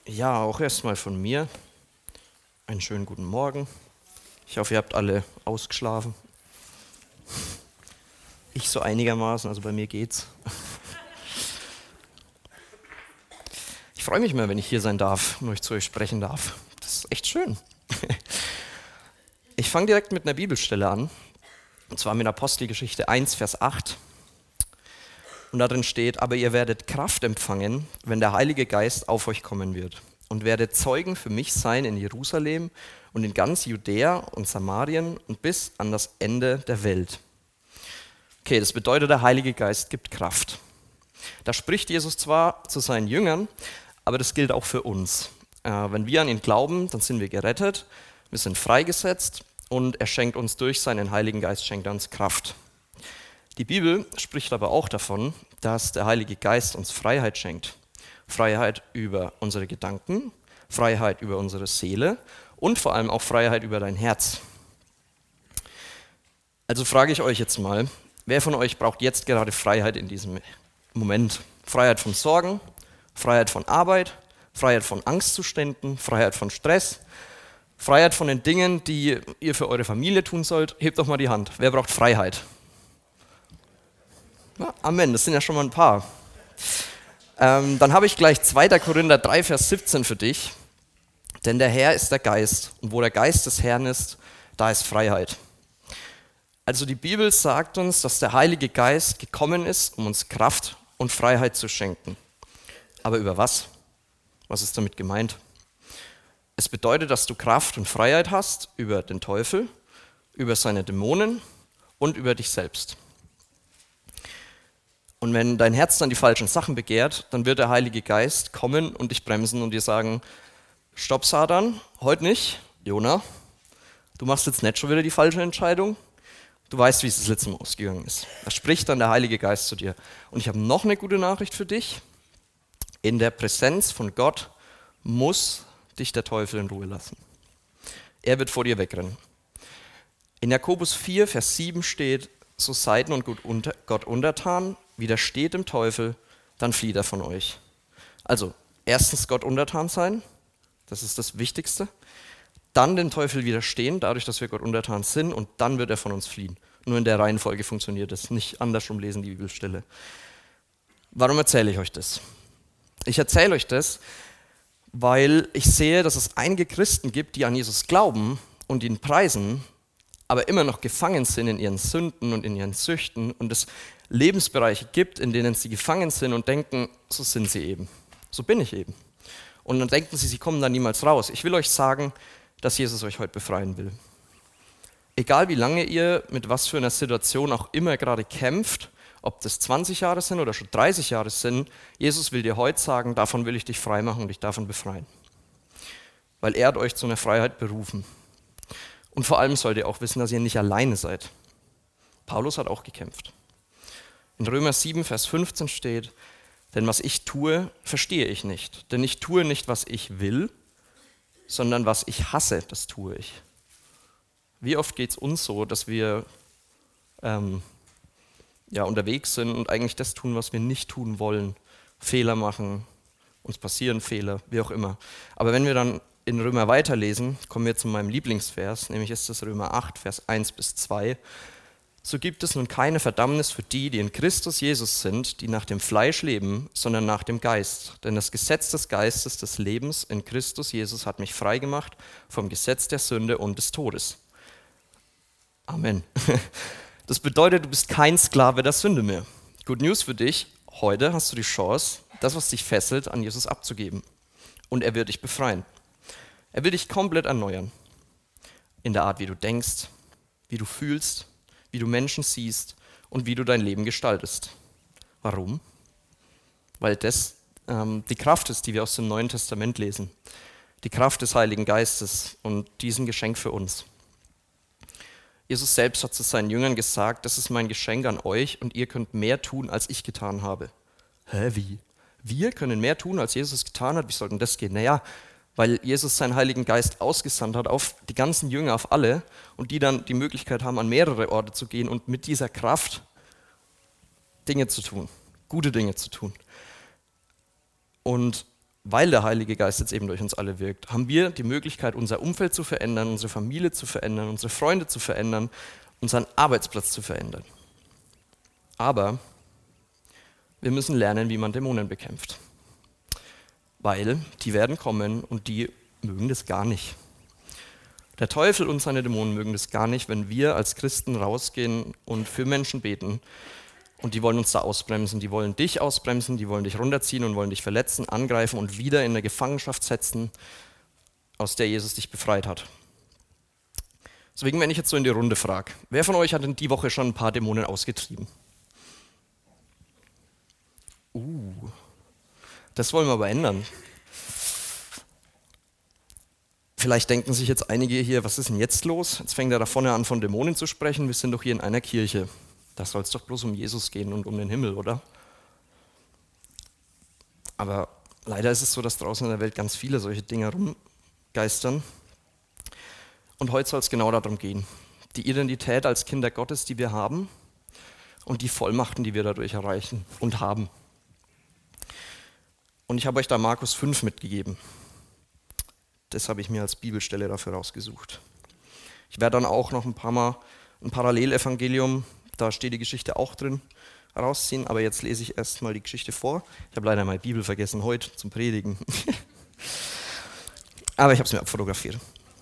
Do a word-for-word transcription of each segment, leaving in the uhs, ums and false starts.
Ja, auch erstmal von mir einen schönen guten Morgen. Ich hoffe, ihr habt alle ausgeschlafen. Ich so einigermaßen, also bei mir geht's. Ich freue mich immer, wenn ich hier sein darf und euch zu euch sprechen darf. Das ist echt schön. Ich fange direkt mit einer Bibelstelle an, und zwar mit Apostelgeschichte eins, Vers acht. Und darin steht, aber ihr werdet Kraft empfangen, wenn der Heilige Geist auf euch kommen wird. Und werdet Zeugen für mich sein in Jerusalem und in ganz Judäa und Samarien und bis an das Ende der Welt. Okay, das bedeutet, der Heilige Geist gibt Kraft. Da spricht Jesus zwar zu seinen Jüngern, aber das gilt auch für uns. Äh, wenn wir an ihn glauben, dann sind wir gerettet, wir sind freigesetzt und er schenkt uns durch seinen Heiligen Geist, schenkt er uns Kraft. Die Bibel spricht aber auch davon, dass der Heilige Geist uns Freiheit schenkt. Freiheit über unsere Gedanken, Freiheit über unsere Seele und vor allem auch Freiheit über dein Herz. Also frage ich euch jetzt mal, wer von euch braucht jetzt gerade Freiheit in diesem Moment? Freiheit von Sorgen, Freiheit von Arbeit, Freiheit von Angstzuständen, Freiheit von Stress, Freiheit von den Dingen, die ihr für eure Familie tun sollt? Hebt doch mal die Hand. Wer braucht Freiheit? Ja, Amen, das sind ja schon mal ein paar. Ähm, dann habe ich gleich zweiter Korinther drei, Vers siebzehn für dich. Denn der Herr ist der Geist und wo der Geist des Herrn ist, da ist Freiheit. Also die Bibel sagt uns, dass der Heilige Geist gekommen ist, um uns Kraft und Freiheit zu schenken. Aber über was? Was ist damit gemeint? Es bedeutet, dass du Kraft und Freiheit hast über den Teufel, über seine Dämonen und über dich selbst. Und wenn dein Herz dann die falschen Sachen begehrt, dann wird der Heilige Geist kommen und dich bremsen und dir sagen, stopp Satan, heute nicht, Jona, du machst jetzt nicht schon wieder die falsche Entscheidung, du weißt, wie es das letzte Mal ausgegangen ist. Da spricht dann der Heilige Geist zu dir. Und ich habe noch eine gute Nachricht für dich, in der Präsenz von Gott muss dich der Teufel in Ruhe lassen. Er wird vor dir wegrennen. In Jakobus vier, Vers sieben steht, so seid nun Gott untertan, widersteht dem Teufel, dann flieht er von euch. Also, erstens Gott untertan sein, das ist das Wichtigste. Dann dem Teufel widerstehen, dadurch, dass wir Gott untertan sind, und dann wird er von uns fliehen. Nur in der Reihenfolge funktioniert das, nicht andersrum lesen die Bibelstelle. Warum erzähle ich euch das? Ich erzähle euch das, weil ich sehe, dass es einige Christen gibt, die an Jesus glauben und ihn preisen, aber immer noch gefangen sind in ihren Sünden und in ihren Süchten und es Lebensbereiche gibt, in denen sie gefangen sind und denken, so sind sie eben, so bin ich eben. Und dann denken sie, sie kommen da niemals raus. Ich will euch sagen, dass Jesus euch heute befreien will. Egal wie lange ihr mit was für einer Situation auch immer gerade kämpft, ob das zwanzig Jahre sind oder schon dreißig Jahre sind, Jesus will dir heute sagen, davon will ich dich frei machen und dich davon befreien. Weil er hat euch zu einer Freiheit berufen. Und vor allem sollt ihr auch wissen, dass ihr nicht alleine seid. Paulus hat auch gekämpft. In Römer sieben, Vers fünfzehn steht, denn was ich tue, verstehe ich nicht. Denn ich tue nicht, was ich will, sondern was ich hasse, das tue ich. Wie oft geht es uns so, dass wir ähm, ja, unterwegs sind und eigentlich das tun, was wir nicht tun wollen, Fehler machen, uns passieren Fehler, wie auch immer. Aber wenn wir dann in Römer weiterlesen, kommen wir zu meinem Lieblingsvers, nämlich ist das Römer acht, Vers eins bis zwei. So gibt es nun keine Verdammnis für die, die in Christus Jesus sind, die nach dem Fleisch leben, sondern nach dem Geist. Denn das Gesetz des Geistes des Lebens in Christus Jesus hat mich freigemacht vom Gesetz der Sünde und des Todes. Amen. Das bedeutet, du bist kein Sklave der Sünde mehr. Good News für dich, heute hast du die Chance, das, was dich fesselt, an Jesus abzugeben. Und er wird dich befreien. Er will dich komplett erneuern. In der Art, wie du denkst, wie du fühlst, wie du Menschen siehst und wie du dein Leben gestaltest. Warum? Weil das ähm, die Kraft ist, die wir aus dem Neuen Testament lesen. Die Kraft des Heiligen Geistes und diesen Geschenk für uns. Jesus selbst hat zu seinen Jüngern gesagt, das ist mein Geschenk an euch und ihr könnt mehr tun, als ich getan habe. Hä, wie? Wir können mehr tun, als Jesus getan hat? Wie soll denn das gehen? Naja, weil Jesus seinen Heiligen Geist ausgesandt hat auf die ganzen Jünger, auf alle, und die dann die Möglichkeit haben, an mehrere Orte zu gehen und mit dieser Kraft Dinge zu tun, gute Dinge zu tun. Und weil der Heilige Geist jetzt eben durch uns alle wirkt, haben wir die Möglichkeit, unser Umfeld zu verändern, unsere Familie zu verändern, unsere Freunde zu verändern, unseren Arbeitsplatz zu verändern. Aber wir müssen lernen, wie man Dämonen bekämpft. Weil die werden kommen und die mögen das gar nicht. Der Teufel und seine Dämonen mögen das gar nicht, wenn wir als Christen rausgehen und für Menschen beten. Und die wollen uns da ausbremsen, die wollen dich ausbremsen, die wollen dich runterziehen und wollen dich verletzen, angreifen und wieder in eine Gefangenschaft setzen, aus der Jesus dich befreit hat. Deswegen, wenn ich jetzt so in die Runde frage, wer von euch hat denn die Woche schon ein paar Dämonen ausgetrieben? Uh, das wollen wir aber ändern. Vielleicht denken sich jetzt einige hier, was ist denn jetzt los? Jetzt fängt er da vorne an, von Dämonen zu sprechen. Wir sind doch hier in einer Kirche. Da soll es doch bloß um Jesus gehen und um den Himmel, oder? Aber leider ist es so, dass draußen in der Welt ganz viele solche Dinge rumgeistern. Und heute soll es genau darum gehen. Die Identität als Kinder Gottes, die wir haben und die Vollmachten, die wir dadurch erreichen und haben. Und ich habe euch da Markus fünf mitgegeben. Das habe ich mir als Bibelstelle dafür rausgesucht. Ich werde dann auch noch ein paar Mal ein Parallelevangelium, da steht die Geschichte auch drin, rausziehen, aber jetzt lese ich erstmal die Geschichte vor. Ich habe leider meine Bibel vergessen heute zum Predigen. Aber ich habe es mir abfotografiert.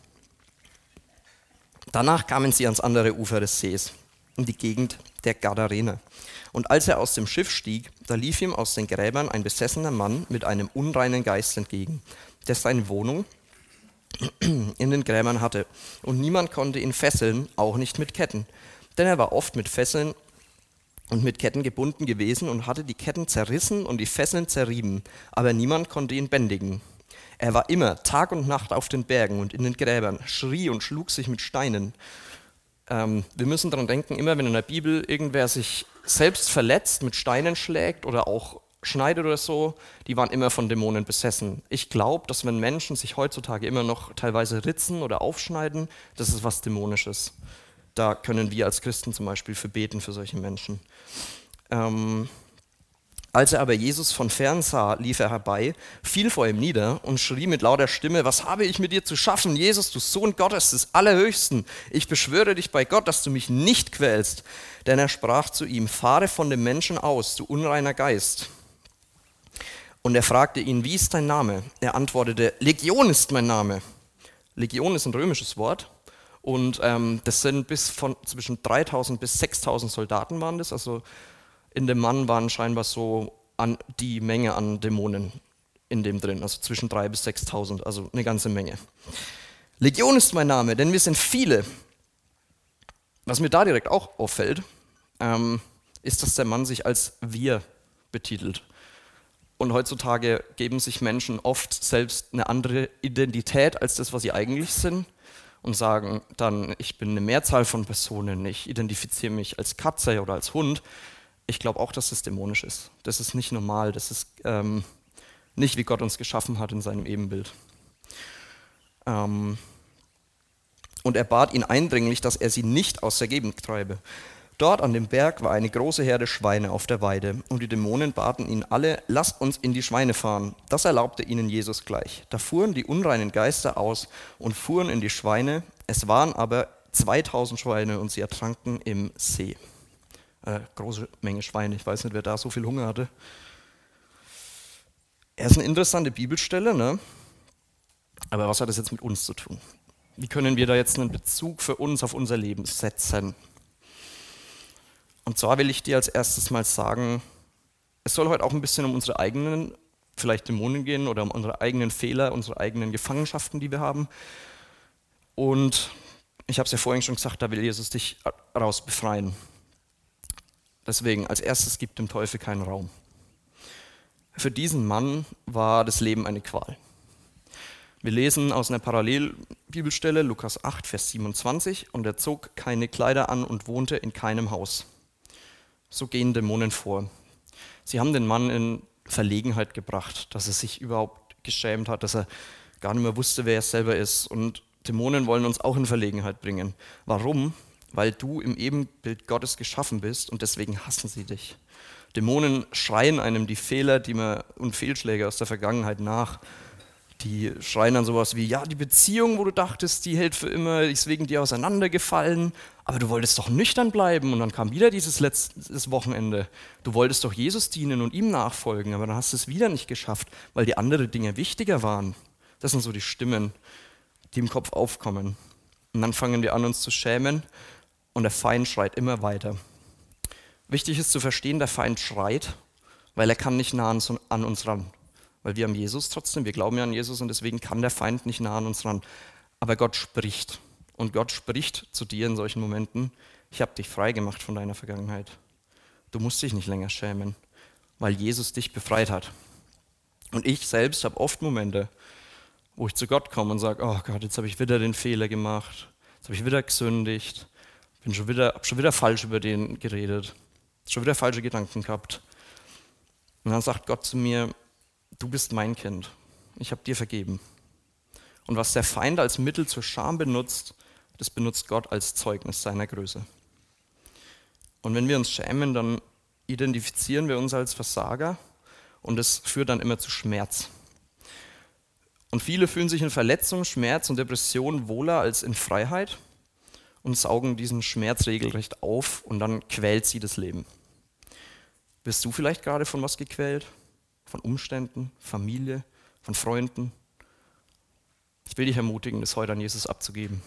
Danach kamen sie ans andere Ufer des Sees, in die Gegend der Gadarener. Und als er aus dem Schiff stieg, da lief ihm aus den Gräbern ein besessener Mann mit einem unreinen Geist entgegen, der seine Wohnung in den Gräbern hatte. Und niemand konnte ihn fesseln, auch nicht mit Ketten. Denn er war oft mit Fesseln und mit Ketten gebunden gewesen und hatte die Ketten zerrissen und die Fesseln zerrieben, aber niemand konnte ihn bändigen. Er war immer Tag und Nacht auf den Bergen und in den Gräbern, schrie und schlug sich mit Steinen. Ähm, wir müssen daran denken, immer wenn in der Bibel irgendwer sich selbst verletzt, mit Steinen schlägt oder auch schneidet oder so, die waren immer von Dämonen besessen. Ich glaube, dass wenn Menschen sich heutzutage immer noch teilweise ritzen oder aufschneiden, das ist was Dämonisches. Da können wir als Christen zum Beispiel für beten für solche Menschen. Ähm, als er aber Jesus von fern sah, lief er herbei, fiel vor ihm nieder und schrie mit lauter Stimme: Was habe ich mit dir zu schaffen, Jesus, du Sohn Gottes des Allerhöchsten? Ich beschwöre dich bei Gott, dass du mich nicht quälst. Denn er sprach zu ihm: Fahre von dem Menschen aus, du unreiner Geist. Und er fragte ihn: Wie ist dein Name? Er antwortete: Legion ist mein Name. Legion ist ein römisches Wort. Und ähm, das sind bis von zwischen dreitausend bis sechstausend Soldaten waren das. Also in dem Mann waren scheinbar so an die Menge an Dämonen in dem drin. Also zwischen dreitausend bis sechstausend, also eine ganze Menge. Legion ist mein Name, denn wir sind viele. Was mir da direkt auch auffällt, ähm, ist, dass der Mann sich als wir betitelt. Und heutzutage geben sich Menschen oft selbst eine andere Identität als das, was sie eigentlich sind. Und sagen dann, ich bin eine Mehrzahl von Personen, ich identifiziere mich als Katze oder als Hund. Ich glaube auch, dass das dämonisch ist. Das ist nicht normal, das ist ähm, nicht, wie Gott uns geschaffen hat in seinem Ebenbild. Ähm, und er bat ihn eindringlich, dass er sie nicht aus der Gegend treibe. Dort an dem Berg war eine große Herde Schweine auf der Weide, und die Dämonen baten ihn alle: Lasst uns in die Schweine fahren. Das erlaubte ihnen Jesus gleich. Da fuhren die unreinen Geister aus und fuhren in die Schweine. Es waren aber zweitausend Schweine und sie ertranken im See. Äh, große Menge Schweine, ich weiß nicht, wer da so viel Hunger hatte. Er ist eine interessante Bibelstelle, ne? Aber was hat das jetzt mit uns zu tun? Wie können wir da jetzt einen Bezug für uns auf unser Leben setzen? Und zwar will ich dir als erstes mal sagen, es soll heute auch ein bisschen um unsere eigenen, vielleicht Dämonen gehen oder um unsere eigenen Fehler, unsere eigenen Gefangenschaften, die wir haben. Und ich habe es ja vorhin schon gesagt, da will Jesus dich raus befreien. Deswegen, als erstes, gibt dem Teufel keinen Raum. Für diesen Mann war das Leben eine Qual. Wir lesen aus einer Parallelbibelstelle, Lukas acht, Vers siebenundzwanzig, und er zog keine Kleider an und wohnte in keinem Haus. So gehen Dämonen vor. Sie haben den Mann in Verlegenheit gebracht, dass er sich überhaupt geschämt hat, dass er gar nicht mehr wusste, wer er selber ist. Und Dämonen wollen uns auch in Verlegenheit bringen. Warum? Weil du im Ebenbild Gottes geschaffen bist und deswegen hassen sie dich. Dämonen schreien einem die Fehler die man, und Fehlschläge aus der Vergangenheit nach. Die schreien dann sowas wie, ja, die Beziehung, wo du dachtest, die hält für immer, die ist wegen dir auseinandergefallen, aber du wolltest doch nüchtern bleiben und dann kam wieder dieses letzte Wochenende. Du wolltest doch Jesus dienen und ihm nachfolgen, aber dann hast du es wieder nicht geschafft, weil die anderen Dinge wichtiger waren. Das sind so die Stimmen, die im Kopf aufkommen. Und dann fangen wir an, uns zu schämen und der Feind schreit immer weiter. Wichtig ist zu verstehen, der Feind schreit, weil er kann nicht nah an uns ran. Weil wir haben Jesus trotzdem, wir glauben ja an Jesus und deswegen kann der Feind nicht nah an uns ran. Aber Gott spricht. Und Gott spricht zu dir in solchen Momenten, ich habe dich frei gemacht von deiner Vergangenheit. Du musst dich nicht länger schämen, weil Jesus dich befreit hat. Und ich selbst habe oft Momente, wo ich zu Gott komme und sage, oh Gott, jetzt habe ich wieder den Fehler gemacht, jetzt habe ich wieder gesündigt, bin schon wieder, habe schon wieder falsch über den geredet, schon wieder falsche Gedanken gehabt. Und dann sagt Gott zu mir, du bist mein Kind, ich habe dir vergeben. Und was der Feind als Mittel zur Scham benutzt, das benutzt Gott als Zeugnis seiner Größe. Und wenn wir uns schämen, dann identifizieren wir uns als Versager und das führt dann immer zu Schmerz. Und viele fühlen sich in Verletzung, Schmerz und Depression wohler als in Freiheit und saugen diesen Schmerz regelrecht auf und dann quält sie das Leben. Bist du vielleicht gerade von was gequält? Von Umständen, Familie, von Freunden? Ich will dich ermutigen, das heute an Jesus abzugeben.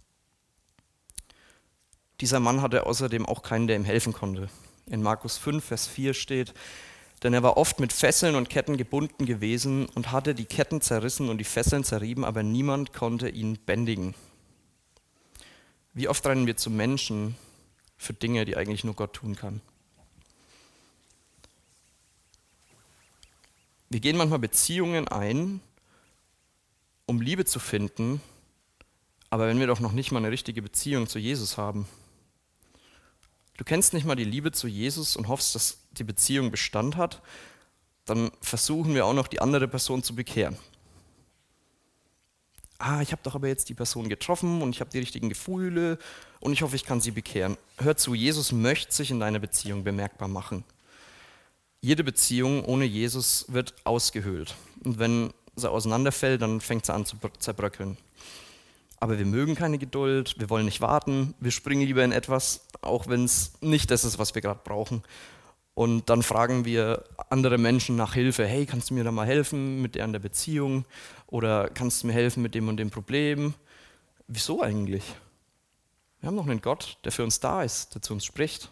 Dieser Mann hatte außerdem auch keinen, der ihm helfen konnte. In Markus fünf, Vers vier steht, denn er war oft mit Fesseln und Ketten gebunden gewesen und hatte die Ketten zerrissen und die Fesseln zerrieben, aber niemand konnte ihn bändigen. Wie oft rennen wir zu Menschen für Dinge, die eigentlich nur Gott tun kann? Wir gehen manchmal Beziehungen ein, um Liebe zu finden, aber wenn wir doch noch nicht mal eine richtige Beziehung zu Jesus haben. Du kennst nicht mal die Liebe zu Jesus und hoffst, dass die Beziehung Bestand hat, dann versuchen wir auch noch die andere Person zu bekehren. Ah, ich habe doch aber jetzt die Person getroffen und ich habe die richtigen Gefühle und ich hoffe, ich kann sie bekehren. Hör zu, Jesus möchte sich in deiner Beziehung bemerkbar machen. Jede Beziehung ohne Jesus wird ausgehöhlt. Und wenn sie auseinanderfällt, dann fängt sie an zu zerbröckeln. Aber wir mögen keine Geduld, wir wollen nicht warten, wir springen lieber in etwas, auch wenn es nicht das ist, was wir gerade brauchen. Und dann fragen wir andere Menschen nach Hilfe. Hey, kannst du mir da mal helfen mit der an der Beziehung? Oder kannst du mir helfen mit dem und dem Problem? Wieso eigentlich? Wir haben doch einen Gott, der für uns da ist, der zu uns spricht.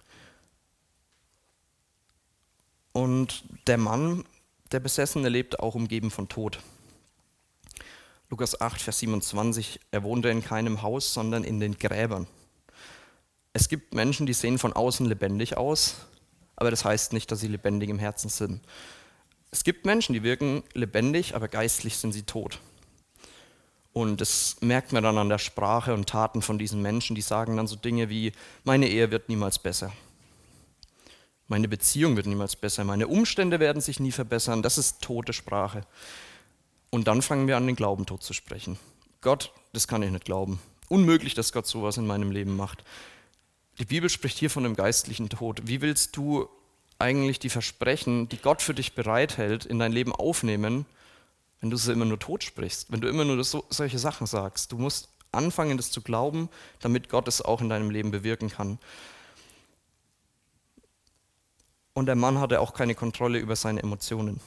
Und der Mann, der Besessene, lebte auch umgeben von Tod. Lukas acht, Vers siebenundzwanzig, er wohnte in keinem Haus, sondern in den Gräbern. Es gibt Menschen, die sehen von außen lebendig aus, aber das heißt nicht, dass sie lebendig im Herzen sind. Es gibt Menschen, die wirken lebendig, aber geistlich sind sie tot. Und das merkt man dann an der Sprache und Taten von diesen Menschen, die sagen dann so Dinge wie, meine Ehe wird niemals besser. Meine Beziehung wird niemals besser, meine Umstände werden sich nie verbessern. Das ist tote Sprache. Und dann fangen wir an, den Glauben tot zu sprechen. Gott, das kann ich nicht glauben. Unmöglich, dass Gott sowas in meinem Leben macht. Die Bibel spricht hier von einem geistlichen Tod. Wie willst du eigentlich die Versprechen, die Gott für dich bereithält, in dein Leben aufnehmen, wenn du sie immer nur tot sprichst, wenn du immer nur das, so, solche Sachen sagst? Du musst anfangen, das zu glauben, damit Gott es auch in deinem Leben bewirken kann. Und der Mann hatte auch keine Kontrolle über seine Emotionen.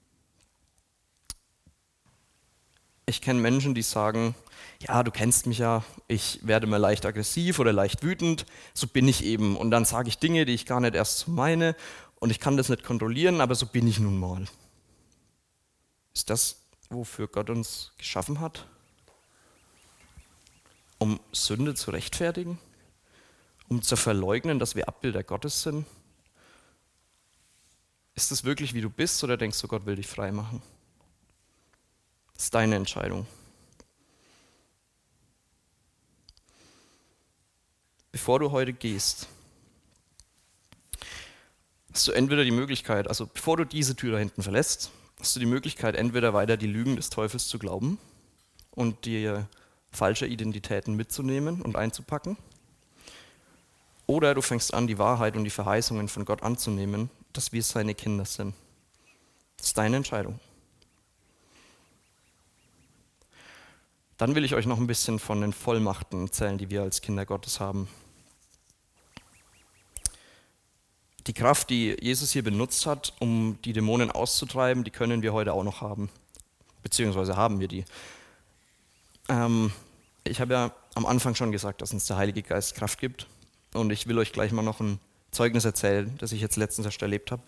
Ich kenne Menschen, die sagen, ja, du kennst mich ja, ich werde mal leicht aggressiv oder leicht wütend, so bin ich eben. Und dann sage ich Dinge, die ich gar nicht erst so meine und ich kann das nicht kontrollieren, aber so bin ich nun mal. Ist das, wofür Gott uns geschaffen hat? Um Sünde zu rechtfertigen? Um zu verleugnen, dass wir Abbilder Gottes sind? Ist es wirklich, wie du bist, oder denkst du, Gott will dich frei machen? Das ist deine Entscheidung. Bevor du heute gehst, hast du entweder die Möglichkeit, also bevor du diese Tür da hinten verlässt, hast du die Möglichkeit, entweder weiter die Lügen des Teufels zu glauben und dir falsche Identitäten mitzunehmen und einzupacken, Oder du fängst an, die Wahrheit und die Verheißungen von Gott anzunehmen, dass wir seine Kinder sind. Das ist deine Entscheidung. Dann will ich euch noch ein bisschen von den Vollmachten erzählen, die wir als Kinder Gottes haben. Die Kraft, die Jesus hier benutzt hat, um die Dämonen auszutreiben, die können wir heute auch noch haben. Beziehungsweise haben wir die. Ähm, ich habe ja am Anfang schon gesagt, dass uns der Heilige Geist Kraft gibt. Und ich will euch gleich mal noch ein Zeugnis erzählen, das ich jetzt letztens erst erlebt habe.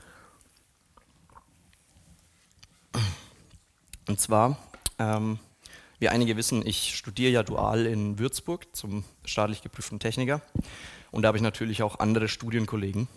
Und zwar, ähm, wie einige wissen, ich studiere ja dual in Würzburg zum staatlich geprüften Techniker. Und da habe ich natürlich auch andere Studienkollegen.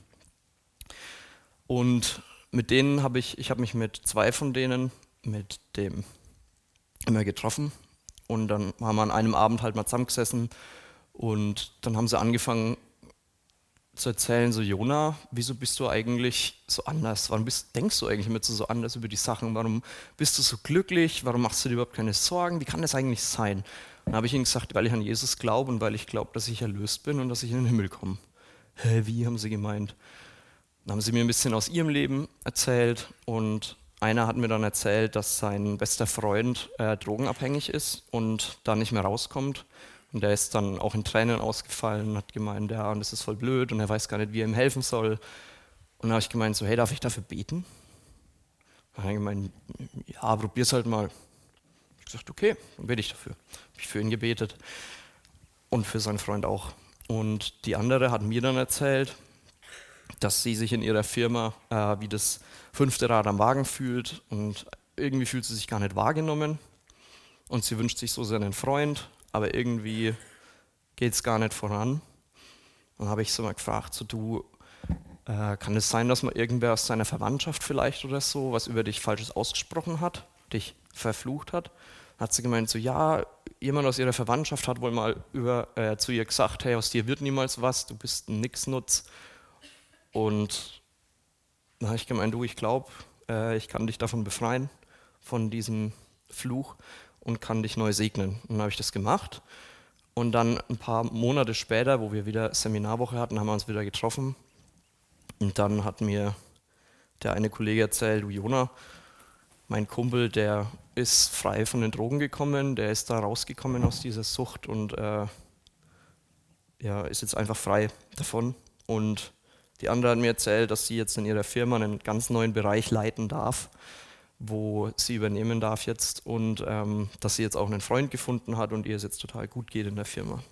Und mit denen habe ich, ich habe mich mit zwei von denen, mit dem immer getroffen. Und dann haben wir an einem Abend halt mal zusammengesessen. Und dann haben sie angefangen zu erzählen, so Jona, wieso bist du eigentlich so anders? Warum bist, denkst du eigentlich immer so anders über die Sachen? Warum bist du so glücklich? Warum machst du dir überhaupt keine Sorgen? Wie kann das eigentlich sein? Und dann habe ich ihnen gesagt, weil ich an Jesus glaube und weil ich glaube, dass ich erlöst bin und dass ich in den Himmel komme. Hä, wie, haben sie gemeint. Dann haben sie mir ein bisschen aus ihrem Leben erzählt und einer hat mir dann erzählt, dass sein bester Freund äh, drogenabhängig ist und da nicht mehr rauskommt. Und der ist dann auch in Tränen ausgefallen und hat gemeint, ja, und das ist voll blöd und er weiß gar nicht, wie er ihm helfen soll. Und dann habe ich gemeint, so, hey, darf ich dafür beten? Dann hat er gemeint, ja, probier's halt mal. Ich habe gesagt, okay, dann bete ich dafür. Habe ich für ihn gebetet und für seinen Freund auch. Und die andere hat mir dann erzählt, dass sie sich in ihrer Firma äh, wie das fünfte Rad am Wagen fühlt und irgendwie fühlt sie sich gar nicht wahrgenommen und sie wünscht sich so sehr einen Freund, aber irgendwie geht es gar nicht voran. Dann habe ich so mal gefragt, so du, äh, kann es sein, dass mal irgendwer aus seiner Verwandtschaft vielleicht oder so was über dich Falsches ausgesprochen hat, dich verflucht hat? Dann hat sie gemeint, so ja, jemand aus ihrer Verwandtschaft hat wohl mal über, äh, zu ihr gesagt, hey, aus dir wird niemals was, du bist ein Nixnutz. Und dann habe ich gemeint, du, ich glaube, äh, ich kann dich davon befreien, von diesem Fluch und kann dich neu segnen. Und dann habe ich das gemacht. Und dann ein paar Monate später, wo wir wieder Seminarwoche hatten, haben wir uns wieder getroffen. Und dann hat mir der eine Kollege erzählt, du Jona, mein Kumpel, der ist frei von den Drogen gekommen, der ist da rausgekommen aus dieser Sucht und äh, ja, ist jetzt einfach frei davon. Und die andere hat mir erzählt, dass sie jetzt in ihrer Firma einen ganz neuen Bereich leiten darf, wo sie übernehmen darf jetzt und ähm, dass sie jetzt auch einen Freund gefunden hat und ihr es jetzt total gut geht in der Firma.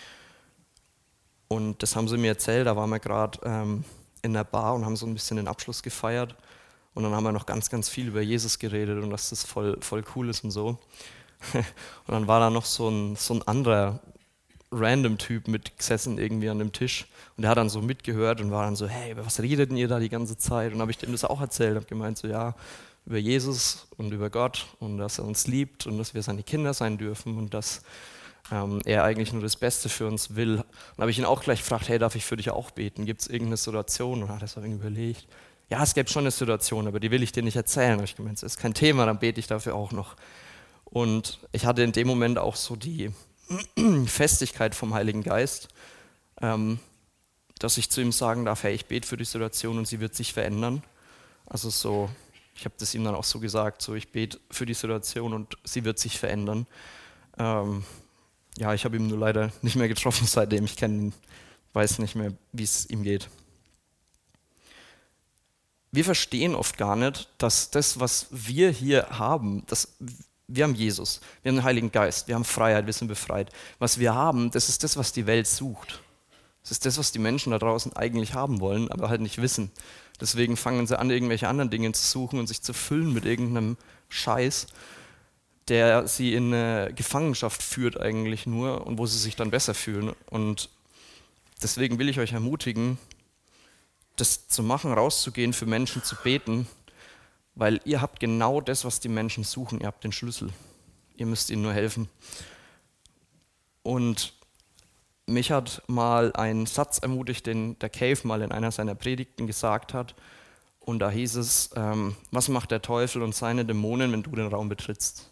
Und das haben sie mir erzählt, da waren wir gerade ähm, in der Bar und haben so ein bisschen den Abschluss gefeiert und dann haben wir noch ganz, ganz viel über Jesus geredet und dass das voll, voll cool ist und so. Und dann war da noch so ein, so ein anderer random Typ mitgesessen irgendwie an dem Tisch und der hat dann so mitgehört und war dann so, hey, über was redet denn ihr da die ganze Zeit? Und habe ich dem das auch erzählt, habe gemeint so, ja, über Jesus und über Gott und dass er uns liebt und dass wir seine Kinder sein dürfen und dass ähm, er eigentlich nur das Beste für uns will. Und habe ich ihn auch gleich gefragt, hey, darf ich für dich auch beten? Gibt es irgendeine Situation? Und hat er so irgendwie überlegt, ja, es gibt schon eine Situation, aber die will ich dir nicht erzählen. Habe ich gemeint, das ist kein Thema, dann bete ich dafür auch noch. Und ich hatte in dem Moment auch so die Festigkeit vom Heiligen Geist, ähm, dass ich zu ihm sagen darf, hey, ich bete für die Situation und sie wird sich verändern. Also so, ich habe das ihm dann auch so gesagt, so ich bete für die Situation und sie wird sich verändern. Ähm, ja, ich habe ihn nur leider nicht mehr getroffen seitdem, ich kenne ihn, weiß nicht mehr, wie es ihm geht. Wir verstehen oft gar nicht, dass das, was wir hier haben, das wir haben Jesus, wir haben den Heiligen Geist, wir haben Freiheit, wir sind befreit. Was wir haben, das ist das, was die Welt sucht. Das ist das, was die Menschen da draußen eigentlich haben wollen, aber halt nicht wissen. Deswegen fangen sie an, irgendwelche anderen Dinge zu suchen und sich zu füllen mit irgendeinem Scheiß, der sie in eine Gefangenschaft führt eigentlich nur und wo sie sich dann besser fühlen. Und deswegen will ich euch ermutigen, das zu machen, rauszugehen, für Menschen zu beten, weil ihr habt genau das, was die Menschen suchen. Ihr habt den Schlüssel. Ihr müsst ihnen nur helfen. Und mich hat mal ein Satz ermutigt, den der Cave mal in einer seiner Predigten gesagt hat. Und da hieß es, ähm, was macht der Teufel und seine Dämonen, wenn du den Raum betrittst?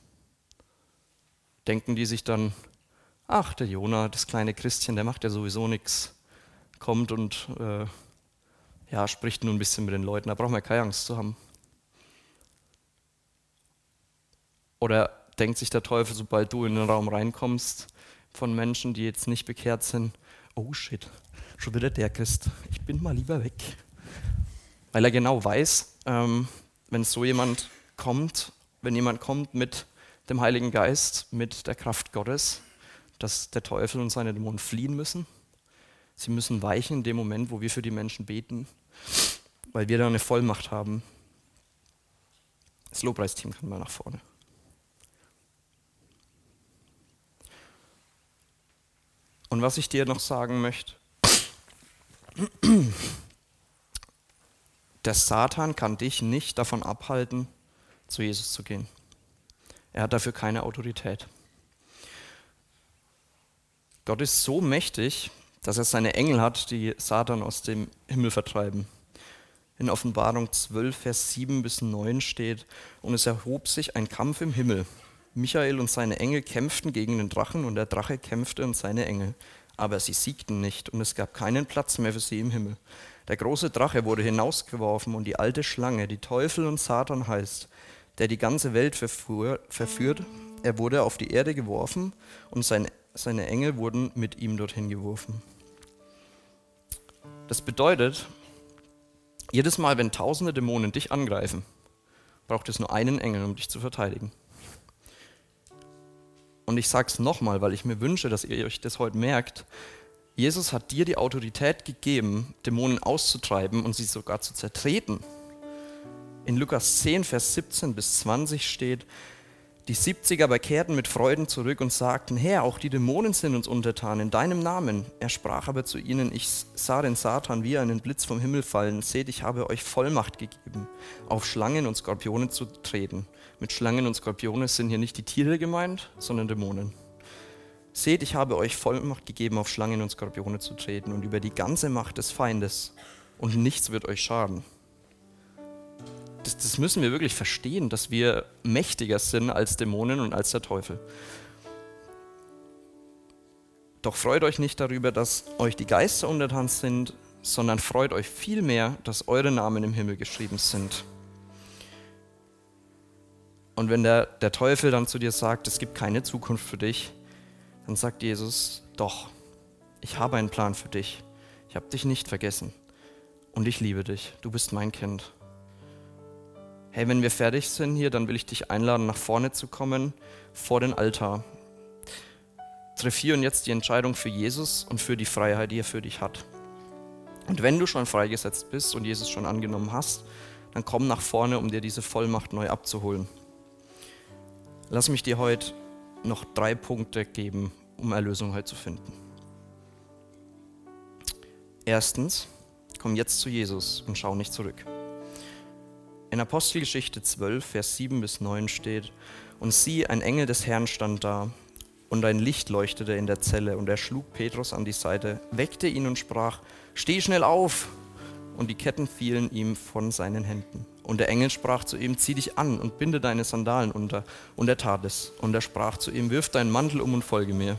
Denken die sich dann, ach, der Jona, das kleine Christchen, der macht ja sowieso nichts. kommt und äh, ja, spricht nur ein bisschen mit den Leuten. Da brauchen wir keine Angst zu haben. Oder denkt sich der Teufel, sobald du in den Raum reinkommst, von Menschen, die jetzt nicht bekehrt sind, oh shit, schon wieder der Christ, ich bin mal lieber weg. Weil er genau weiß, ähm, wenn so jemand kommt, wenn jemand kommt mit dem Heiligen Geist, mit der Kraft Gottes, dass der Teufel und seine Dämonen fliehen müssen. Sie müssen weichen in dem Moment, wo wir für die Menschen beten, weil wir da eine Vollmacht haben. Das Lobpreisteam kann mal nach vorne. Und was ich dir noch sagen möchte, der Satan kann dich nicht davon abhalten, zu Jesus zu gehen. Er hat dafür keine Autorität. Gott ist so mächtig, dass er seine Engel hat, die Satan aus dem Himmel vertreiben. In Offenbarung zwölf, Vers sieben bis neun steht, und es erhob sich ein Kampf im Himmel. Michael und seine Engel kämpften gegen den Drachen und der Drache kämpfte und seine Engel. Aber sie siegten nicht und es gab keinen Platz mehr für sie im Himmel. Der große Drache wurde hinausgeworfen und die alte Schlange, die Teufel und Satan heißt, der die ganze Welt verfuhr, verführt, er wurde auf die Erde geworfen und sein, seine Engel wurden mit ihm dorthin geworfen. Das bedeutet, jedes Mal, wenn tausende Dämonen dich angreifen, braucht es nur einen Engel, um dich zu verteidigen. Und ich sage es nochmal, weil ich mir wünsche, dass ihr euch das heute merkt. Jesus hat dir die Autorität gegeben, Dämonen auszutreiben und sie sogar zu zertreten. In Lukas zehn, Vers siebzehn bis zwanzig steht, die Siebziger aber kehrten mit Freuden zurück und sagten, Herr, auch die Dämonen sind uns untertan in deinem Namen. Er sprach aber zu ihnen, ich sah den Satan wie einen Blitz vom Himmel fallen. Seht, ich habe euch Vollmacht gegeben, auf Schlangen und Skorpione zu treten. Mit Schlangen und Skorpione sind hier nicht die Tiere gemeint, sondern Dämonen. Seht, ich habe euch Vollmacht gegeben, auf Schlangen und Skorpione zu treten und über die ganze Macht des Feindes, und nichts wird euch schaden. Das, das müssen wir wirklich verstehen, dass wir mächtiger sind als Dämonen und als der Teufel. Doch freut euch nicht darüber, dass euch die Geister untertan sind, sondern freut euch vielmehr, dass eure Namen im Himmel geschrieben sind. Und wenn der, der Teufel dann zu dir sagt, es gibt keine Zukunft für dich, dann sagt Jesus, doch, ich habe einen Plan für dich. Ich habe dich nicht vergessen und ich liebe dich. Du bist mein Kind. Hey, wenn wir fertig sind hier, dann will ich dich einladen, nach vorne zu kommen, vor den Altar. Triff hier und jetzt die Entscheidung für Jesus und für die Freiheit, die er für dich hat. Und wenn du schon freigesetzt bist und Jesus schon angenommen hast, dann komm nach vorne, um dir diese Vollmacht neu abzuholen. Lass mich dir heute noch drei Punkte geben, um Erlösung heute zu finden. Erstens, komm jetzt zu Jesus und schau nicht zurück. In Apostelgeschichte zwölf, Vers sieben bis neun steht, und sieh, ein Engel des Herrn stand da, und ein Licht leuchtete in der Zelle, und er schlug Petrus an die Seite, weckte ihn und sprach, steh schnell auf! Und die Ketten fielen ihm von seinen Händen. Und der Engel sprach zu ihm, zieh dich an und binde deine Sandalen unter. Und er tat es. Und er sprach zu ihm, wirf deinen Mantel um und folge mir.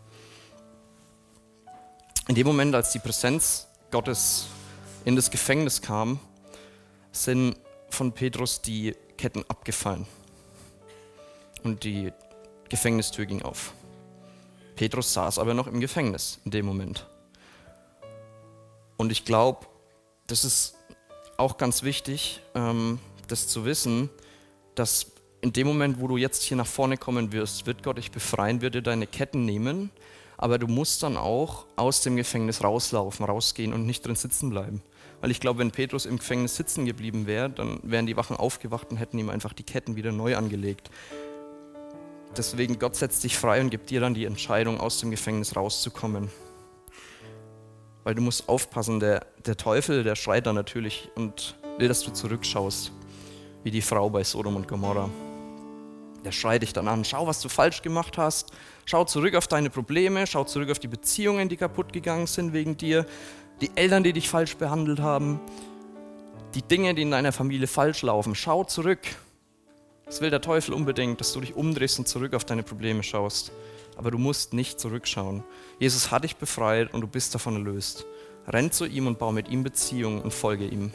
In dem Moment, als die Präsenz Gottes in das Gefängnis kam, sind von Petrus die Ketten abgefallen. Und die Gefängnistür ging auf. Petrus saß aber noch im Gefängnis in dem Moment. Und ich glaube, das ist auch ganz wichtig, ähm, das zu wissen, dass in dem Moment, wo du jetzt hier nach vorne kommen wirst, wird Gott dich befreien, wird dir deine Ketten nehmen, aber du musst dann auch aus dem Gefängnis rauslaufen, rausgehen und nicht drin sitzen bleiben. Weil ich glaube, wenn Petrus im Gefängnis sitzen geblieben wäre, dann wären die Wachen aufgewacht und hätten ihm einfach die Ketten wieder neu angelegt. Deswegen, Gott setzt dich frei und gibt dir dann die Entscheidung, aus dem Gefängnis rauszukommen. Weil du musst aufpassen, der, der Teufel, der schreit dann natürlich und will, dass du zurückschaust, wie die Frau bei Sodom und Gomorra. Der schreit dich dann an, schau, was du falsch gemacht hast, schau zurück auf deine Probleme, schau zurück auf die Beziehungen, die kaputt gegangen sind wegen dir, die Eltern, die dich falsch behandelt haben, die Dinge, die in deiner Familie falsch laufen, schau zurück. Das will der Teufel unbedingt, dass du dich umdrehst und zurück auf deine Probleme schaust. Aber du musst nicht zurückschauen. Jesus hat dich befreit und du bist davon erlöst. Renn zu ihm und bau mit ihm Beziehung und folge ihm.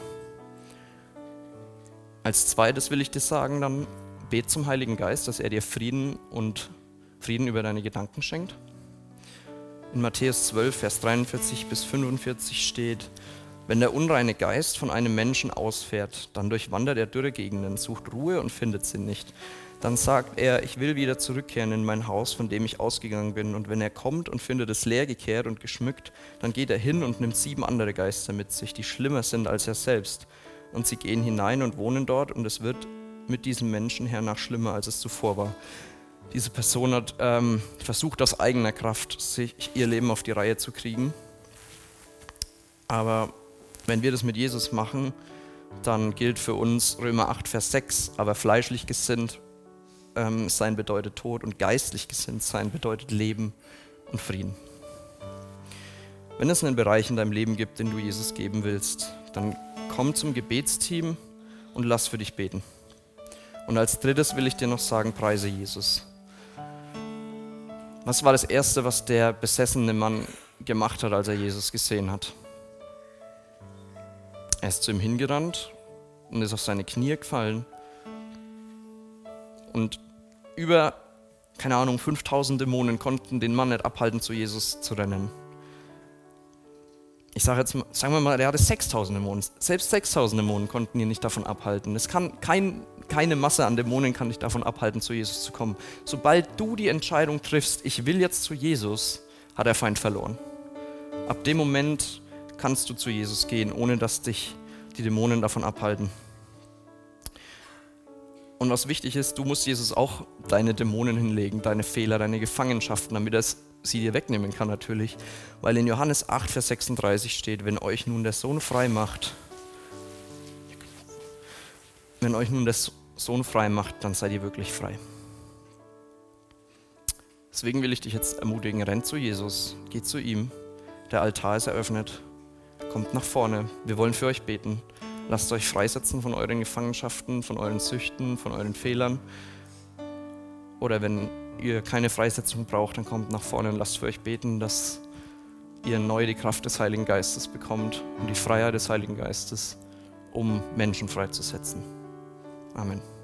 Als zweites will ich dir sagen, dann bet zum Heiligen Geist, dass er dir Frieden und Frieden über deine Gedanken schenkt. In Matthäus zwölf, Vers dreiundvierzig bis fünfundvierzig steht: Wenn der unreine Geist von einem Menschen ausfährt, dann durchwandert er dürre Gegenden, sucht Ruhe und findet sie nicht. Dann sagt er, ich will wieder zurückkehren in mein Haus, von dem ich ausgegangen bin. Und wenn er kommt und findet es leer gekehrt und geschmückt, dann geht er hin und nimmt sieben andere Geister mit sich, die schlimmer sind als er selbst. Und sie gehen hinein und wohnen dort, und es wird mit diesem Menschen hernach schlimmer, als es zuvor war. Diese Person hat ähm, versucht, aus eigener Kraft sich ihr Leben auf die Reihe zu kriegen. Aber wenn wir das mit Jesus machen, dann gilt für uns Römer acht, Vers sechs, aber fleischlich gesinnt ähm, sein bedeutet Tod und geistlich gesinnt sein bedeutet Leben und Frieden. Wenn es einen Bereich in deinem Leben gibt, den du Jesus geben willst, dann komm zum Gebetsteam und lass für dich beten. Und als drittes will ich dir noch sagen, preise Jesus. Was war das Erste, was der besessene Mann gemacht hat, als er Jesus gesehen hat? Er ist zu ihm hingerannt und ist auf seine Knie gefallen. Und über, keine Ahnung, fünftausend Dämonen konnten den Mann nicht abhalten, zu Jesus zu rennen. Ich sage jetzt, sagen wir mal, der hatte sechstausend Dämonen. Selbst sechstausend Dämonen konnten ihn nicht davon abhalten. Es kann kein, keine Masse an Dämonen kann dich davon abhalten, zu Jesus zu kommen. Sobald du die Entscheidung triffst, ich will jetzt zu Jesus, hat der Feind verloren. Ab dem Moment kannst du zu Jesus gehen, ohne dass dich die Dämonen davon abhalten. Und was wichtig ist, du musst Jesus auch deine Dämonen hinlegen, deine Fehler, deine Gefangenschaften, damit er sie dir wegnehmen kann natürlich. Weil in Johannes acht, Vers sechsunddreißig steht, wenn euch nun der Sohn frei macht, wenn euch nun der Sohn frei macht, dann seid ihr wirklich frei. Deswegen will ich dich jetzt ermutigen, renn zu Jesus, geh zu ihm, der Altar ist eröffnet, kommt nach vorne, wir wollen für euch beten. Lasst euch freisetzen von euren Gefangenschaften, von euren Süchten, von euren Fehlern. Oder wenn ihr keine Freisetzung braucht, dann kommt nach vorne und lasst für euch beten, dass ihr neu die Kraft des Heiligen Geistes bekommt und die Freiheit des Heiligen Geistes, um Menschen freizusetzen. Amen.